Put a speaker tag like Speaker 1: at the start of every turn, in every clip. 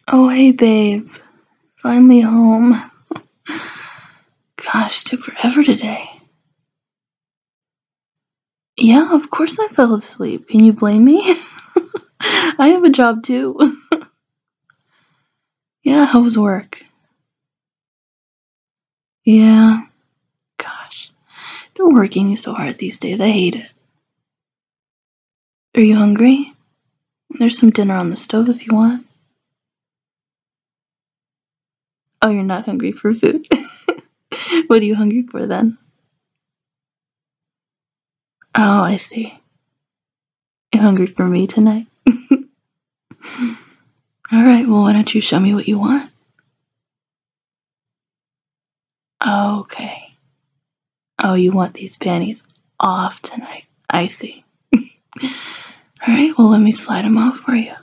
Speaker 1: Oh, hey, babe. Finally home. Gosh, it took forever today. Yeah, of course I fell asleep. Can you blame me? I have a job too. Yeah, how was work? Yeah, gosh. They're working so hard these days. I hate it. Are you hungry? There's some dinner on the stove if you want. Oh, you're not hungry for food? What are you hungry for then? Oh, I see. You're hungry for me tonight? Alright, well, why don't you show me what you want? Okay. Oh, you want these panties off tonight. I see. Alright, well, let me slide them off for you.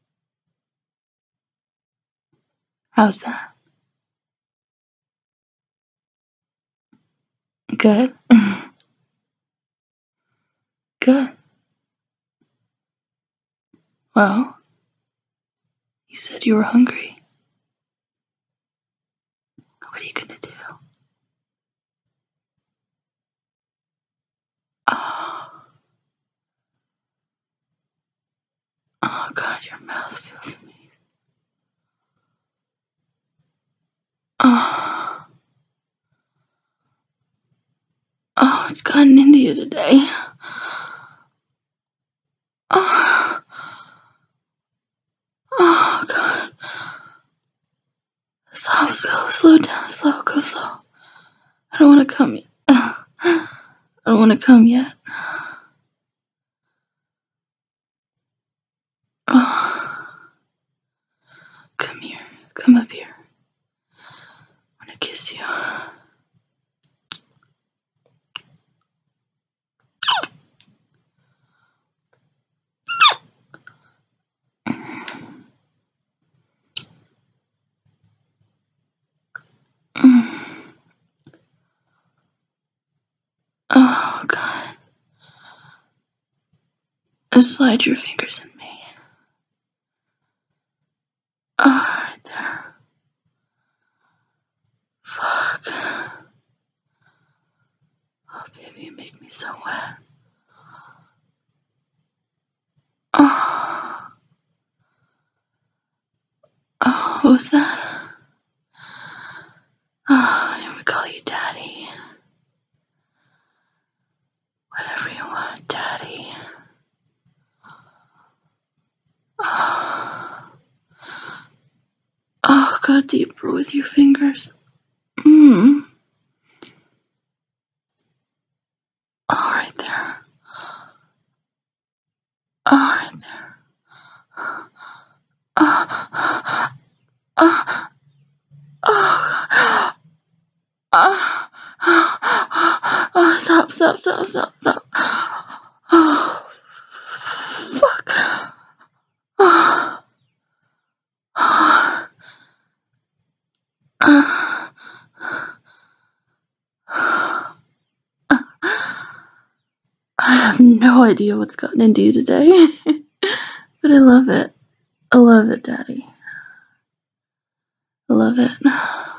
Speaker 1: How's that? Good? Good. Well, you said you were hungry. What are you gonna do? Oh, oh God, your mouth feels amazing. Oh, oh, it's gotten into you today. Oh, oh God. Slow down, go slow. I don't want to come yet. I don't want to come yet. Oh, come here. Come up here. I want to kiss you. Oh, God. Just slide your fingers in me. Oh, right there. Fuck. Oh, baby, you make me so wet. Oh. Oh, what was that? Oh, I'm gonna call you Daddy. Whatever you want, Daddy. Oh. Oh, go deeper with your fingers. Mmm. Oh, right there. Oh, right there. Oh. Oh. Oh. Oh. Oh. Stop. Oh. Fuck. Oh. Oh. I have no idea what's gotten into you today, but I love it. I love it, Daddy. I love it.